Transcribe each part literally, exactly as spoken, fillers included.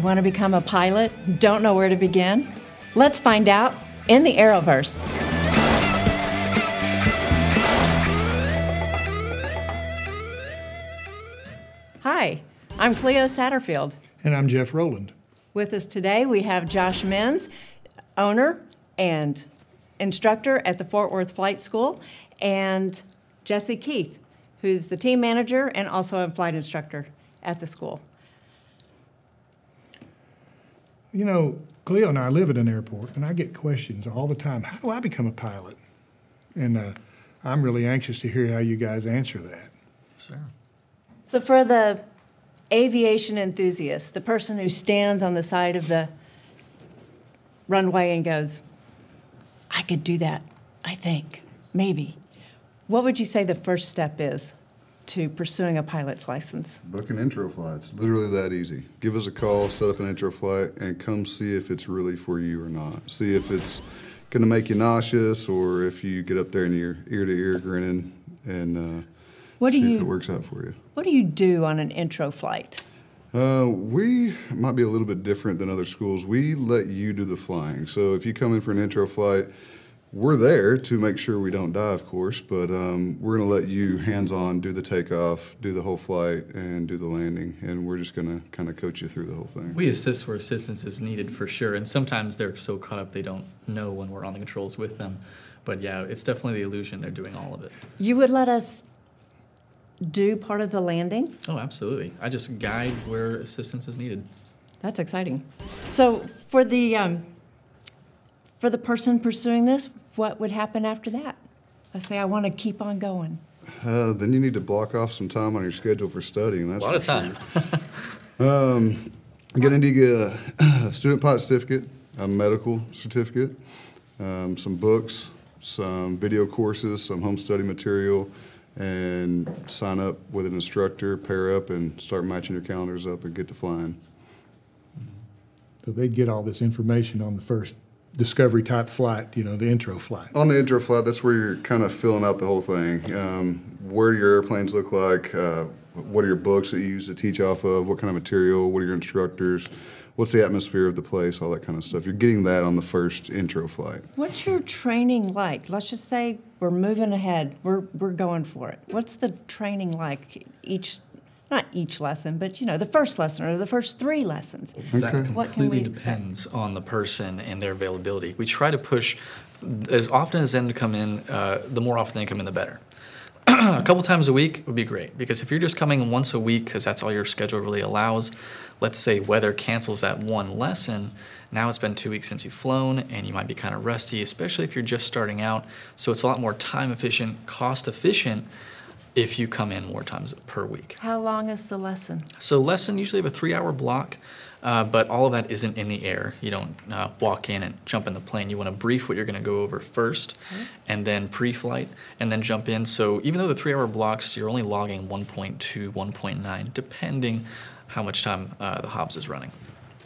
Want to become a pilot? Don't know where to begin? Let's find out in the Aeroverse. Hi, I'm Cleo Satterfield. And I'm Jeff Rowland. With us today, we have Josh Menz, owner and instructor at the Fort Worth Flight School, and Jesse Keith, who's the team manager and also a flight instructor at the school. You know, Cleo and I live at an airport, and I get questions all the time. How do I become a pilot? And uh, I'm really anxious to hear how you guys answer that. Sir. So for the aviation enthusiast, the person who stands on the side of the runway and goes, I could do that, I think, maybe. What would you say the first step is to pursuing a pilot's license? Booking intro flights, literally that easy. Give us a call, set up an intro flight, and come see if it's really for you or not. See if it's going to make you nauseous, or if you get up there and you're ear to ear grinning, and uh, what do see you, if it works out for you. What do you do on an intro flight? Uh, we might be a little bit different than other schools. We let you do the flying. So if you come in for an intro flight, we're there to make sure we don't die, of course, but um, we're going to let you hands-on do the takeoff, do the whole flight, and do the landing, and we're just going to kind of coach you through the whole thing. We assist where assistance is needed for sure, and sometimes they're so caught up they don't know when we're on the controls with them. But yeah, it's definitely the illusion they're doing all of it. You would let us do part of the landing? Oh, absolutely. I just guide where assistance is needed. That's exciting. So for the um, for the person pursuing this, what would happen after that? Let's say I want to keep on going. Uh, then you need to block off some time on your schedule for studying. That's a lot of time. Sure. um, Going to get a student pilot certificate, a medical certificate, um, some books, some video courses, some home study material, and sign up with an instructor, pair up, and start matching your calendars up and get to flying. So they'd get all this information on the first discovery type flight, you know, the intro flight. On the intro flight, that's where you're kind of filling out the whole thing. Um, where do your airplanes look like? Uh, what are your books that you use to teach off of? What kind of material? What are your instructors? What's the atmosphere of the place? All that kind of stuff. You're getting that on the first intro flight. What's your training like? Let's just say we're moving ahead. We're we're going for it. What's the training like each? Not each lesson, but, you know, the first lesson or the first three lessons. Okay. That What can we completely depends on the person and their availability. We try to push as often as them to come in, uh, the more often they come in, the better. A couple times a week would be great, because if you're just coming once a week because that's all your schedule really allows, let's say weather cancels that one lesson, now it's been two weeks since you've flown and you might be kind of rusty, especially if you're just starting out. So it's a lot more time efficient, cost efficient if you come in more times per week. How long is the lesson? So lesson usually have a three-hour block, uh, but all of that isn't in the air. You don't uh, walk in and jump in the plane. You want to brief what you're going to go over first, okay, and then pre-flight, and then jump in. So even though the three-hour blocks, you're only logging one point two, one point nine, depending how much time uh, the Hobbs is running.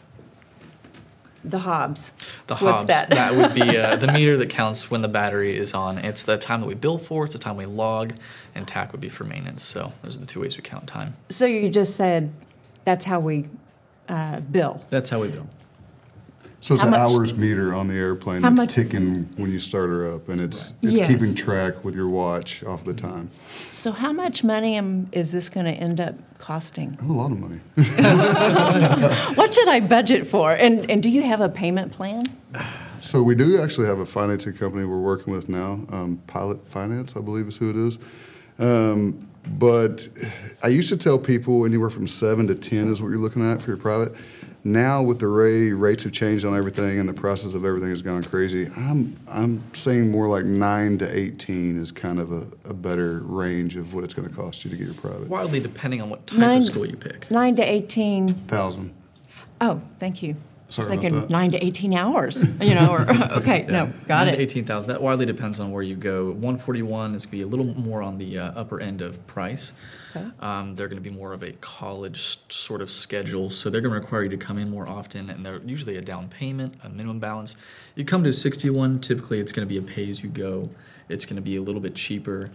The Hobbs. The What's Hobbs. that? That would be uh, the meter that counts when the battery is on. It's the time that we bill for, it's the time we log, and T A C would be for maintenance. So those are the two ways we count time. So you just said that's how we uh, bill. That's how we bill. So it's How an much- hours meter on the airplane How that's much- ticking when you start her up, and it's it's Yes. keeping track with your watch off the time. So how much money am, is this going to end up costing? Oh, a lot of money. What should I budget for? And and do you have a payment plan? So we do actually have a financing company we're working with now, um, Pilot Finance, I believe is who it is. Um, but I used to tell people anywhere from seven to ten is what you're looking at for your private. Now with the ray rates have changed on everything and the prices of everything has gone crazy, I'm I'm saying more like nine to eighteen is kind of a, a better range of what it's going to cost you to get your private. Wildly depending on what type Nine- of school you pick. Nine to eighteen. Thousand. Oh, thank you. Sorry I was about thinking that. nine to eighteen hours. You know, or okay, Yeah. no, got Nine it. to eighteen thousand. That widely depends on where you go. one forty-one is going to be a little more on the uh, upper end of price. Okay. Um, they're going to be more of a college s- sort of schedule, so they're going to require you to come in more often, and they're usually a down payment, a minimum balance. You come to sixty-one, typically it's going to be a pay-as-you-go. It's going to be a little bit cheaper.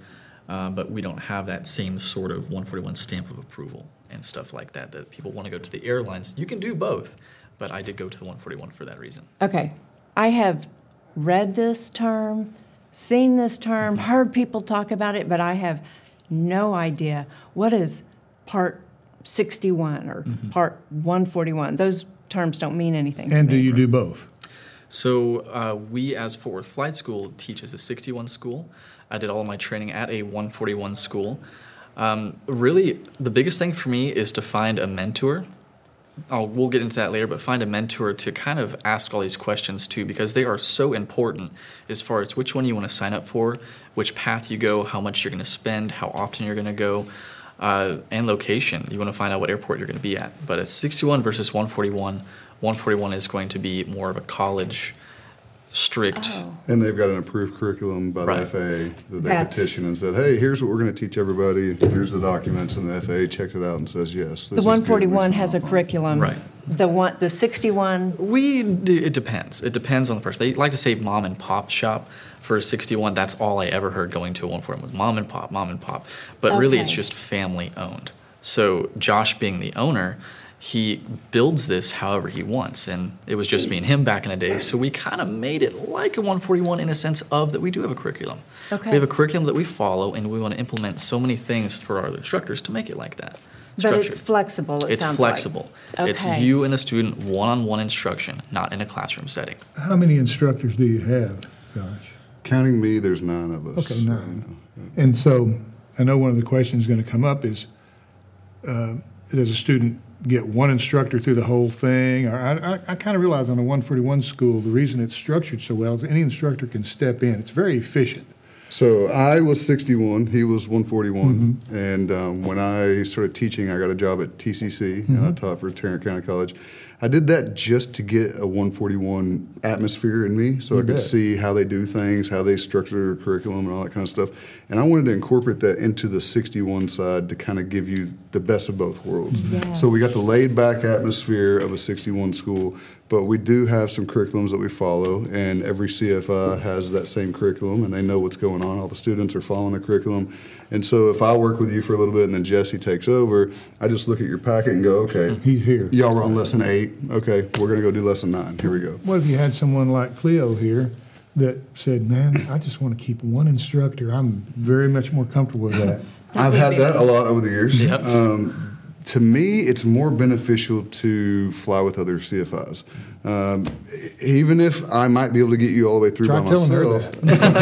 uh, but we don't have that same sort of one forty-one stamp of approval and stuff like that, that people want to go to the airlines. You can do both, but I did go to the one forty-one for that reason. Okay. I have read this term, seen this term, heard people talk about it, but I have no idea what is Part sixty-one or Mm-hmm. Part one forty-one. Those terms don't mean anything to And me. do you do both? So uh, we, as Fort Worth Flight School, teach as a sixty-one school. I did all of my training at a one forty-one school. Um, really, the biggest thing for me is to find a mentor. I'll, we'll get into that later, but find a mentor to kind of ask all these questions too, because they are so important as far as which one you want to sign up for, which path you go, how much you're going to spend, how often you're going to go, uh, and location. You want to find out what airport you're going to be at. But it's sixty-one versus one forty-one. one forty-one is going to be more of a college strict. Oh. And they've got an approved curriculum by Right. the F A A that they That's- petitioned and said, hey, here's what we're going to teach everybody. Here's the documents. And the F A A checks it out and says, yes. The this is one good. forty-one We has a can- curriculum. Right. The one, the sixty-one, We do, it depends. It depends on the person. They like to say mom and pop shop for a sixty-one. That's all I ever heard going to a one forty-one was mom and pop, mom and pop. But really, it's Okay. just family owned. So Josh, being the owner, he builds this however he wants, and it was just me and him back in the day. So we kind of made it like a one forty-one in a sense of that we do have a curriculum. Okay. We have a curriculum that we follow, and we want to implement so many things for our instructors to make it like that. but it's Structured. flexible, it It's sounds flexible. like. It's Okay. you and the student one-on-one instruction, not in a classroom setting. How many instructors do you have, Josh? Counting me, there's nine of us. Okay, right nine. now. And so I know one of the questions going to come up is, uh, does a student get one instructor through the whole thing? Or I, I, I kind of realize on a one forty-one school, the reason it's structured so well is any instructor can step in. It's very efficient. So I was sixty-one, he was one forty-one, Mm-hmm. and um, when I started teaching, I got a job at T C C, and Mm-hmm. I taught for Tarrant County College. I did that just to get a one forty-one atmosphere in me, so You I could bet. see how they do things, how they structure their curriculum, and all that kind of stuff. And I wanted to incorporate that into the sixty-one side to kind of give you the best of both worlds. Yes. So we got the laid-back atmosphere of a sixty-one school, but we do have some curriculums that we follow, and every C F I has that same curriculum, and they know what's going on. All the students are following the curriculum. And so if I work with you for a little bit and then Jesse takes over, I just look at your packet and go, okay, He's here. y'all were on lesson eight. Okay, we're going to go do lesson nine. Here we go. What if you had someone like Cleo here that said, man, I just want to keep one instructor. I'm very much more comfortable with that. I've had that a lot over the years. Yep. Um, to me, it's more beneficial to fly with other C F Is. Um, e- even if I might be able to get you all the way through Try by telling her myself,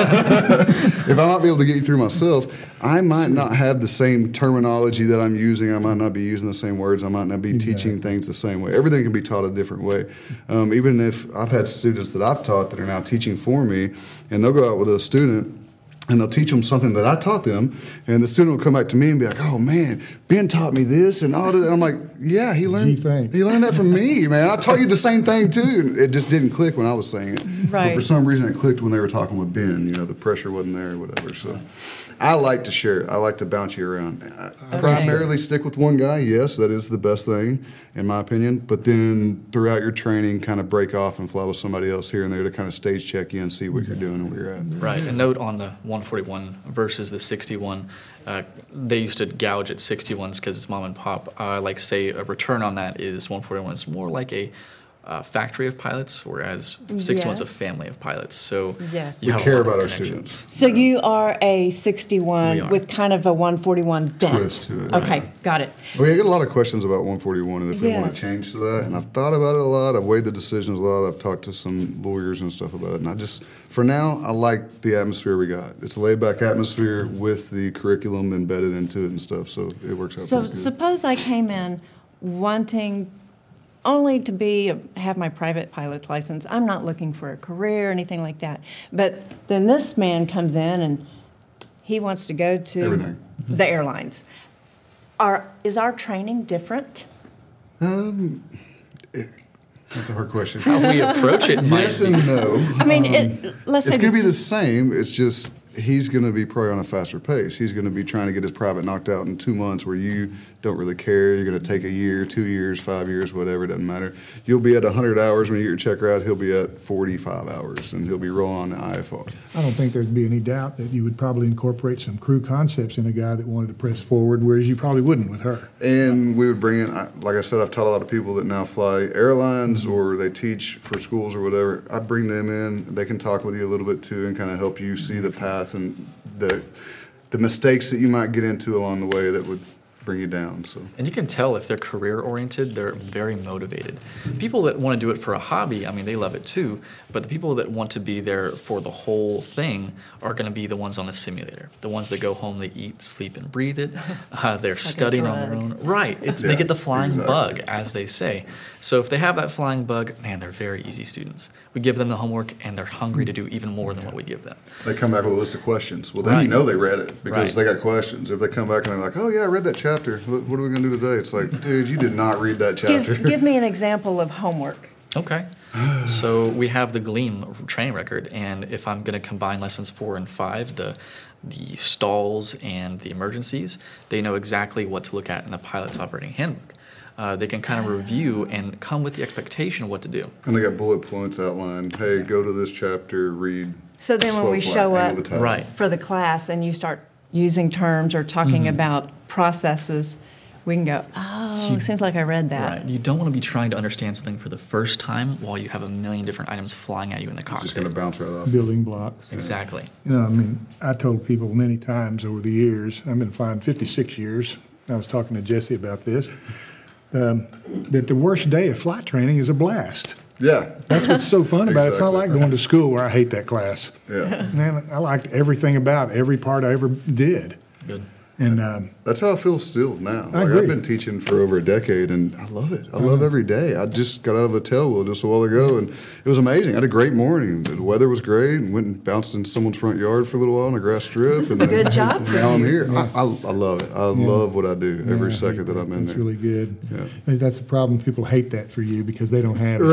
that. if I might be able to get you through myself, I might not have the same terminology that I'm using. I might not be using the same words. I might not be Exactly. teaching things the same way. Everything can be taught a different way. Um, even if I've had students that I've taught that are now teaching for me, and they'll go out with a student and they'll teach them something that I taught them, and the student will come back to me and be like, "Oh man, Ben taught me this," and all that. And I'm like, "Yeah, he learned. Gee, thanks. He learned that from me, man. I taught you the same thing too." And it just didn't click when I was saying it. But Right. for some reason, it clicked when they were talking with Ben. You know, the pressure wasn't there or whatever. So, I like to share it. I like to bounce you around. I Okay. primarily stick with one guy. Yes, that is the best thing in my opinion. But then throughout your training, kind of break off and fly with somebody else here and there to kind of stage check you and see what you're doing and where you're at. Right. A note on the one forty-one versus the sixty-one. Uh, they used to gouge at sixty-ones because it's mom and pop. Uh, like say a return on that is one forty-one is more like a uh, factory of pilots, whereas sixty-one is a Yes. family of pilots. So Yes. you We have a care lot of about our connections. students. So you are a We sixty-one are. with kind of a one forty-one bent. Twist to it, Okay, right. got it. Well, I get a lot of questions about one forty-one and if we want Yes. to change to that. And I've thought about it a lot. I've weighed the decisions a lot. I've talked to some lawyers and stuff about it. And I just, for now, I like the atmosphere we got. It's a laid back atmosphere with the curriculum embedded into it and stuff. So it works out So pretty good. suppose I came in wanting only to be have my private pilot's license. I'm not looking for a career or anything like that. But then this man comes in and he wants to go to Everything. the airlines. Are is our training different? Um, it, that's a hard question. How we approach it might Yes be. and no. I mean, it, let's It's say going to be this the just- same. It's just he's going to be probably on a faster pace. He's going to be trying to get his private knocked out in two months where you don't really care. You're going to take a year, two years, five years, whatever, it doesn't matter. You'll be at one hundred hours when you get your checker out. He'll be at forty-five hours, and he'll be rolling on the I F R. I don't think there'd be any doubt that you would probably incorporate some crew concepts in a guy that wanted to press forward, whereas you probably wouldn't with her. And we would bring in, I- like I said, I've taught a lot of people that now fly airlines or they teach for schools or whatever. I bring them in. They can talk with you a little bit too and kind of help you see the path and the the mistakes that you might get into along the way that would bring you down. So. And you can tell if they're career oriented, they're very motivated. People that want to do it for a hobby, I mean, they love it too. But the people that want to be there for the whole thing are going to be the ones on the simulator. The ones that go home, they eat, sleep, and breathe it. Uh, they're It's like a studying on their drug. own. Right. It's, Yeah, they get the flying exactly. bug, as they say. So if they have that flying bug, man, they're very easy students. We give them the homework, and they're hungry to do even more than what we give them. They come back with a list of questions. Well, then Right. you know they read it because Right. they got questions. If they come back and they're like, "Oh yeah, I read that chapter. What, what are we going to do today?" It's like, dude, you did not read that chapter. Give, give me an example of homework. Okay. So we have the Gleam training record, and if I'm going to combine lessons four and five, the the stalls and the emergencies, they know exactly what to look at in the pilot's operating handbook. Uh, they can kind of review and come with the expectation of what to do. And they got bullet points outlined. Hey, go to this chapter, read. So then when slow we flight, show angle up the tide. Right. for the class and you start using terms or talking about processes, we can go, oh, seems like I read that. Right. You don't want to be trying to understand something for the first time while you have a million different items flying at you in the It's cockpit. just going to bounce right off. Building blocks. Exactly. You know, I mean, I told people many times over the years, I've been flying fifty-six years, I was talking to Jesse about this, um, that the worst day of flight training is a blast. Yeah. That's what's so fun about it. It's not Exactly. like going to school where I hate that class. Yeah. Man, I liked everything about it, every part I ever did. Good. And um, That's how I feel still now. Like, agree. I've been teaching for over a decade, and I love it. I love every day. I just got out of a tail wheel just a while ago, and it was amazing. I had a great morning. The weather was great, and went and bounced in someone's front yard for a little while on a grass strip. This and is a then good job for Now I'm you. here. I, I, I love it. I love what I do every yeah, second that I'm in that's there. really good. Yeah. I think that's the problem. People hate that for you because they don't have it.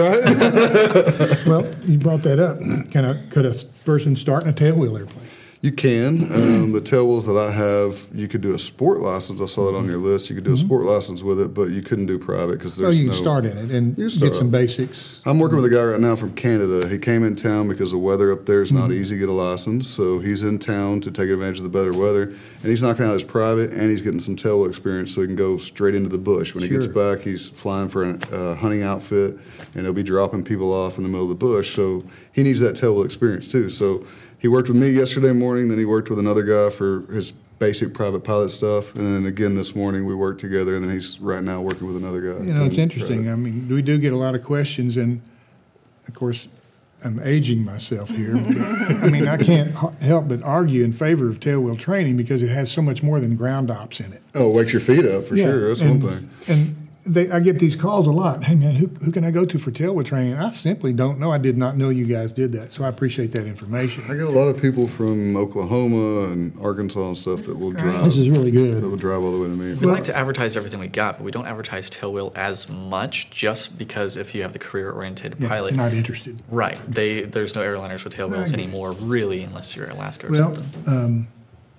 Right? Well, you brought that up. Can I, could a person start in a tailwheel airplane? You can. Um, the tail wheels that I have, you could do a sport license. I saw that on your list. You could do a sport license with it, but you couldn't do private because Oh, there's you no. can start in it and You get start some up. basics. I'm working with a guy right now from Canada. He came in town because the weather up there is not easy to get a license. So he's in town to take advantage of the better weather. And he's knocking out his private and he's getting some tail wheel experience so he can go straight into the bush. When he gets Sure. back, he's flying for a uh, hunting outfit and he'll be dropping people off in the middle of the bush. So he needs that tail wheel experience too. So he worked with me yesterday morning, then he worked with another guy for his basic private pilot stuff. And then again this morning we worked together and then he's right now working with another guy. You know, it's doing interesting. private. I mean, we do get a lot of questions, and of course, I'm aging myself here. But, I mean, I can't h- help but argue in favor of tailwheel training because it has so much more than ground ops in it. Oh, wakes your feet up for Yeah, sure. That's and, one thing. And they, I get these calls a lot. Hey, man, who, who can I go to for tailwheel training? I simply don't know. I did not know you guys did that, so I appreciate that information. I get a lot of people from Oklahoma and Arkansas and stuff that is will great. drive. This is really That good. will drive all the way to me. We like to advertise everything we got, but we don't advertise tailwheel as much just because if you have the career-oriented Yeah, pilot, not interested. right, they there's no airliners with tailwheels I get it. anymore, really, unless you're Alaska or Well, something. um,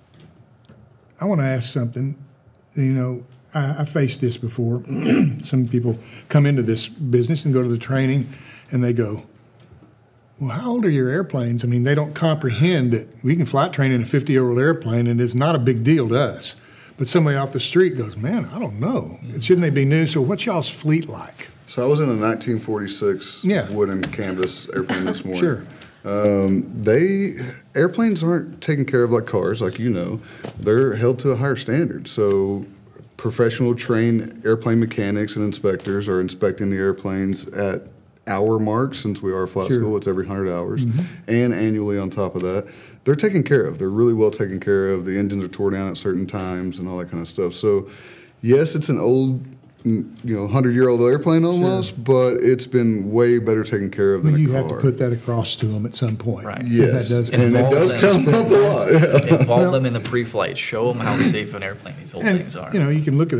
I want to ask something. You know, I, I faced this before. Some people come into this business and go to the training, and they go, "Well, how old are your airplanes?" I mean, they don't comprehend that we can flight train in a fifty-year-old airplane, and it's not a big deal to us. But somebody off the street goes, "Man, I don't know. Shouldn't they be new?" So, what's y'all's fleet like? So I was in a nineteen forty-six Yeah. wooden canvas airplane this morning. Sure. Um, they airplanes aren't taken care of like cars, like you know. They're held to a higher standard. So professional trained airplane mechanics and inspectors are inspecting the airplanes at hour marks, since we are a flight Sure. school, it's every hundred hours, and annually on top of that. They're taken care of. They're really well taken care of. The engines are tore down at certain times and all that kind of stuff. So yes, it's an old, you know, hundred-year-old airplane almost, but it's been way better taken care of than Well, a you car. have to put that across to them at some point. Right. Yes, That does and it Involve does them. come up a lot. Yeah. Involve them in the pre-flight. Show them how safe an airplane these old And, things are. you know, you can look at a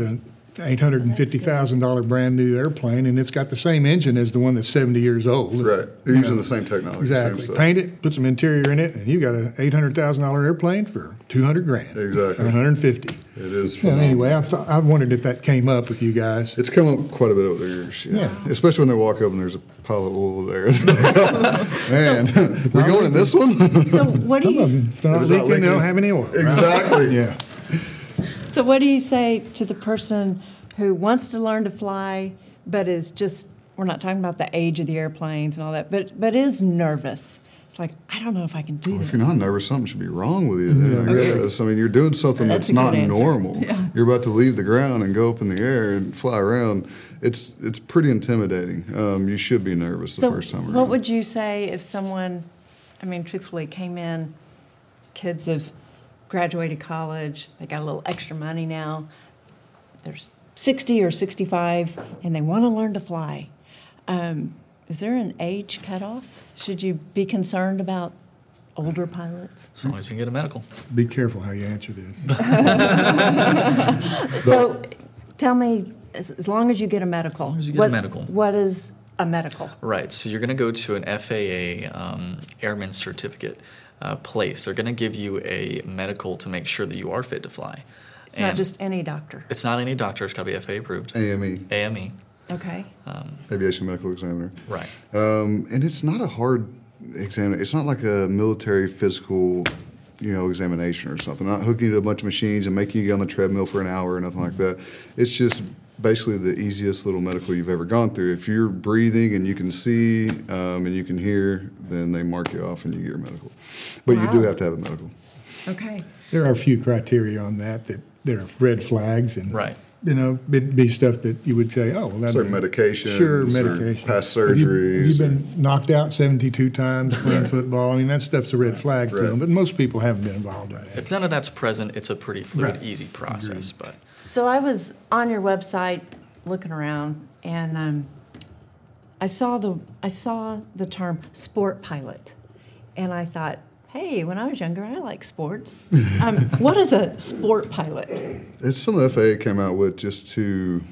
eight hundred fifty thousand dollars brand new airplane, and it's got the same engine as the one that's seventy years old. Right. You're You using know, the same technology, same Exactly. stuff. Paint it, put some interior in it, and you got an eight hundred thousand dollars airplane for two hundred grand. Exactly. Or one hundred fifty. It is Yeah, phenomenal. anyway, I thought, I wondered if that came up with you guys. It's come up quite a bit over the years, yeah. Yeah. Especially when they walk up and there's a pile of oil there. Man, we're going in this one? So what do Some you, of them, if they're If not it's not leaking, they don't leaking- have any oil. right? Exactly. Yeah. so what do you say to the person who wants to learn to fly, but is just, we're not talking about the age of the airplanes and all that, but, but is nervous? It's like, I don't know if I can do Well, this. if you're not nervous, something should be wrong with you then, I Okay. guess. I mean, you're doing something That's that's, a good not answer. normal. Yeah. You're about to leave the ground and go up in the air and fly around. It's it's pretty intimidating. Um, you should be nervous the So first time around. what would you say if someone, I mean, truthfully, came in, kids have graduated college, they got a little extra money now, they're sixty or sixty-five, and they want to learn to fly. Um, is there an age cutoff? Should you be concerned about older pilots? As long as you can get a medical. Be careful how you answer this. So tell me, as, as long as you get a medical. long as you get a what- medical. What is a medical? Right. So you're going to go to an F A A um, airman certificate uh, place. They're going to give you a medical to make sure that you are fit to fly. It's not And just any doctor. It's not any doctor. It's got to be F A A approved. A M E, A M E. Okay. Aviation Medical Examiner. Right. Um, and it's not a hard exam. It's not like a military physical, you know, examination or something. Not hooking you to a bunch of machines and making you get on the treadmill for an hour or nothing like that. It's just basically the easiest little medical you've ever gone through. If you're breathing and you can see um, and you can hear, then they mark you off and you get your medical. But you do Wow. have to have a medical. Okay. There are a few criteria on that that there are red flags and Right. you know it'd be stuff that you would say, oh, well, that Certain medications sure or medication, past Have you- surgeries Have you or- been knocked out seventy-two times playing football? I mean, that stuff's a red flag to Right. them, but most people haven't been involved in that. If none of that's present, it's a pretty fluid, Right. easy process. But So I was on your website looking around, and um, I saw the I saw the term sport pilot, and I thought, hey, when I was younger, I liked sports. Um, what is a sport pilot? It's something the F A A came out with just to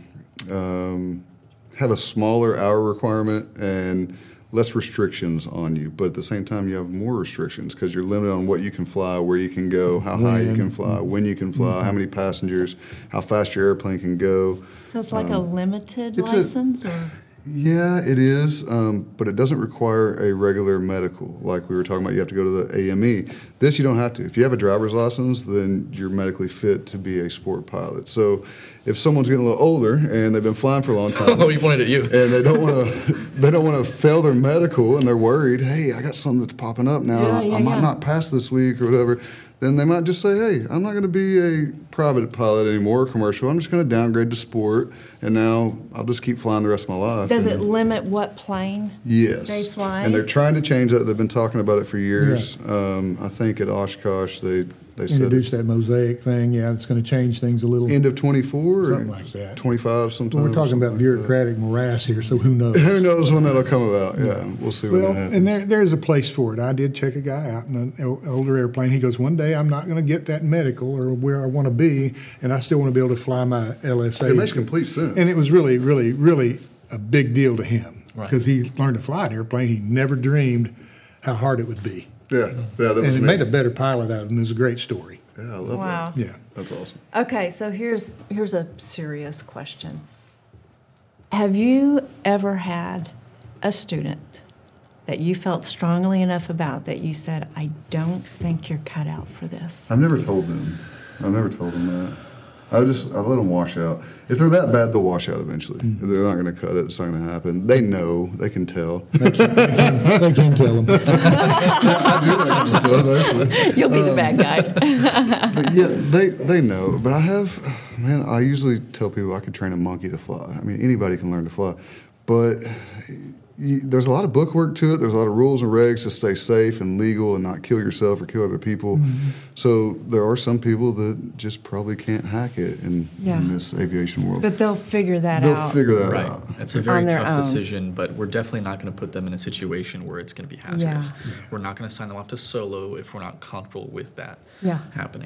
um, have a smaller hour requirement and less restrictions on you. But at the same time, you have more restrictions because you're limited on what you can fly, where you can go, how high you can fly, when you can fly, how many passengers, how fast your airplane can go. So it's like a limited it's a- license, or Yeah, it is, um, but it doesn't require a regular medical. Like we were talking about, you have to go to the A M E. This you don't have to. If you have a driver's license, then you're medically fit to be a sport pilot. So if someone's getting a little older and they've been flying for a long time, oh, he pointed at you. and they don't want to they don't want to fail their medical, and they're worried, hey, I got something that's popping up now. Yeah, I, yeah, I might yeah. not pass this week or whatever. Then they might just say, hey, I'm not going to be a private pilot anymore, or commercial. I'm just going to downgrade to sport, and now I'll just keep flying the rest of my life. does it And- limit what plane? Yes. they fly? And they're trying to change that. They've been talking about it for years. Um, I think at Oshkosh, they, they said Introduce it's that mosaic thing, yeah, it's going to change things a little. end of twenty-four or Something like that. twenty-five sometime. Well, we're or talking something about like bureaucratic morass here, so who knows? that. Who knows when that'll come about? Yeah, we'll see when Well, that happens. and there, there's a place for it. I did check a guy out in an el- older airplane. He goes, one day I'm not going to get that medical or where I want to be, and I still want to be able to fly my L S A. It makes complete sense. And it was really, really, really a big deal to him Right. because he learned to fly an airplane. He never dreamed how hard it would be. yeah, yeah, that was And it me. made a better pilot out of him. It was a great story. Yeah, I love Wow. that. Yeah. That's awesome. Okay, so here's here's a serious question. Have you ever had a student that you felt strongly enough about that you said, I don't think you're cut out for this? I've never told them. I've never told them that. I just I let them wash out. If they're that bad, they'll wash out eventually. Mm. They're not going to cut it. It's not going to happen. They know. They can tell. I can tell him. You'll be the bad guy. But yeah, they they know. But I have, man. I usually tell people I could train a monkey to fly. I mean, anybody can learn to fly, but you, there's a lot of book work to it. There's a lot of rules and regs to stay safe and legal and not kill yourself or kill other people. Mm-hmm. So there are some people that just probably can't hack it in, Yeah. in this aviation world. But they'll figure that They'll out. figure that Right. out. It's a very On their tough own. decision, but we're definitely not going to put them in a situation where it's going to be hazardous. We're not going to sign them off to solo if we're not comfortable with that Yeah. happening.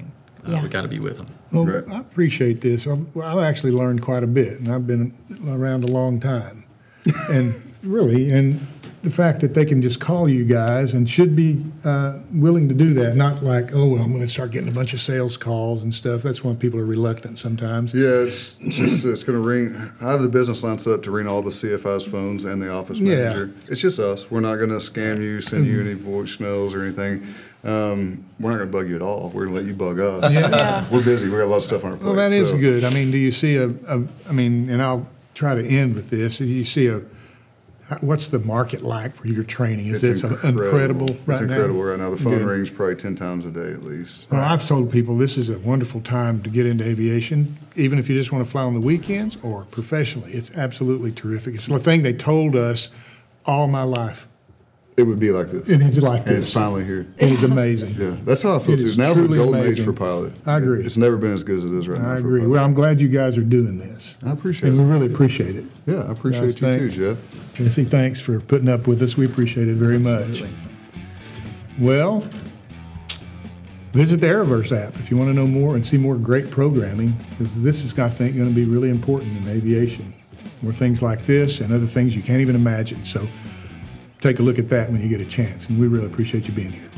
uh, Yeah. we got to be with them. Well, Right. I appreciate this. I've, well, I've actually learned quite a bit, and I've been around a long time. And really, and the fact that they can just call you guys and should be uh, willing to do that, not like, oh, well, I'm going to start getting a bunch of sales calls and stuff. That's when people are reluctant sometimes. Yeah, it's just, it's going to ring. I have the business line set up to ring all the C F I's phones and the office Yeah. manager. It's just us. We're not going to scam you, send you any voicemails or anything. Um, we're not going to bug you at all. We're going to let you bug us. Yeah. We're busy. We got a lot of stuff on our plate. Well, that is so- good. I mean, do you see a, a, I mean, and I'll try to end with this. Do you see a, what's the market like for your training? Is It's it incredible right It's now? incredible right now. The phone Good. rings probably ten times a day at least. Well, I've told people this is a wonderful time to get into aviation, even if you just want to fly on the weekends or professionally. It's absolutely terrific. It's the thing they told us all my life. It would be like this. And it's like And this. it's finally here. It is amazing. Yeah, that's how I feel It too. is Now's the truly golden age amazing. for pilot. I agree. It's never been as good as it is right now. I for agree. pilot. Well, I'm glad you guys are doing this. I appreciate And we it. really appreciate it. Yeah, I appreciate Guys, you too, thanks. Jeff. And see, thanks for putting up with us. We appreciate it very much. Absolutely. Well, visit the Aeroverse app if you want to know more and see more great programming, because this is, I think, going to be really important in aviation. More things like this and other things you can't even imagine. So take a look at that when you get a chance, and we really appreciate you being here.